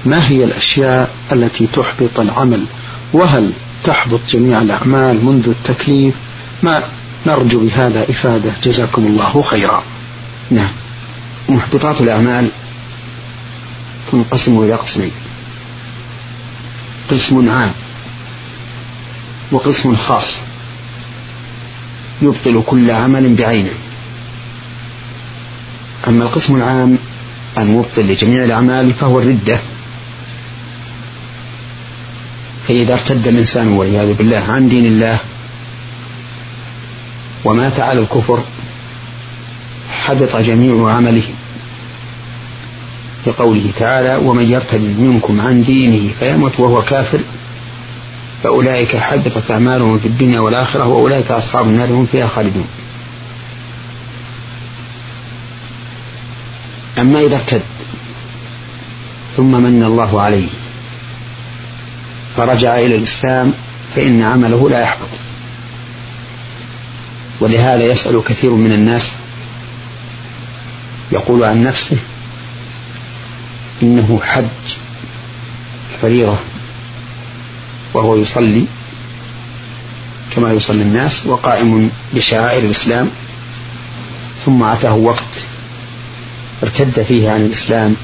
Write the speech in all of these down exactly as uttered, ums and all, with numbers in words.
ما هي الأشياء التي تحبط العمل، وهل تحبط جميع الأعمال منذ التكليف؟ ما نرجو بهذا إفادة، جزاكم الله خيرا. نعم، محبطات الأعمال تنقسم إلى قسمين: قسم عام وقسم خاص يبطل كل عمل بعينه. أما القسم العام المبطل لجميع الأعمال فهو الردة، فإذا ارتد الإنسان والعياذ بالله عن دين الله ومات على الكفر حبط جميع عمله، لقوله تعالى: ومن يرتد منكم عن دينه فيمت وهو كافر فأولئك حبطت أعمالهم في الدنيا والآخرة وأولئك أصحاب النار هم فيها خالدون. أما إذا ارتد ثم من الله عليه فرجع إلى الإسلام فإن عمله لا يحبط. ولهذا يسأل كثير من الناس يقول عن نفسه إنه حج فريضة وهو يصلي كما يصلي الناس وقائم بشعائر الإسلام، ثم أتاه وقت ارتد فيه عن الإسلام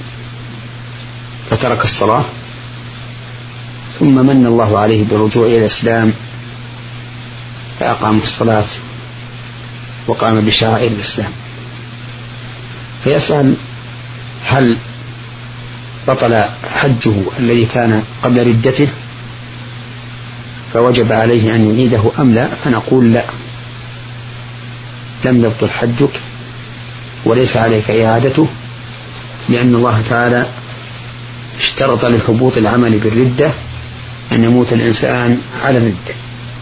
فترك الصلاة، ثم من الله عليه بالرجوع إلى الإسلام فأقام الصلاة وقام بشعائر الإسلام. فيسأل: هل بطل حجه الذي كان قبل ردته فوجب عليه أن يعيده أم لا؟ فنقول: لا، لم يبطل حجك وليس عليك إعادته، لأن الله تعالى اشترط لحبوط العمل بالردة أن يموت الإنسان على الردة.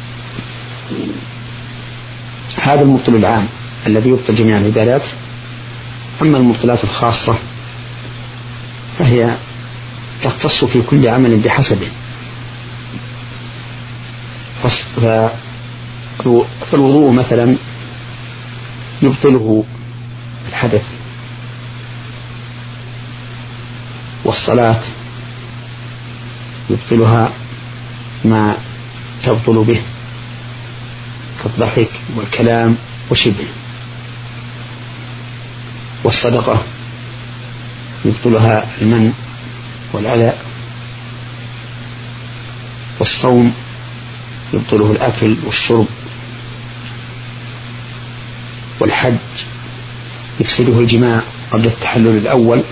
هذا المبطل العام الذي يبطل جميع العبادات. أما المبطلات الخاصة فهي تختص في كل عمل بحسبه. فالوضوء مثلا يبطله الحدث، والصلاة يبطلها ما تبطل به كالضحك والكلام وشبه، والصدقة يبطلها المن والأذى، والصوم يبطله الأكل والشرب، والحج يفسده الجماع قبل التحلل الأول.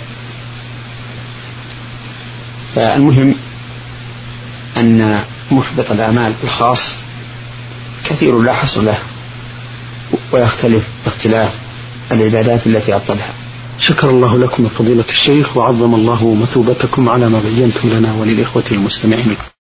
فالمهم أن محبط الأعمال الخاص كثير لا حصر له، ويختلف باختلاف العبادات التي أبطلها. شكر الله لكم فضيلة الشيخ، وعظم الله مثوبتكم على ما بينتم لنا وللإخوة المستمعين.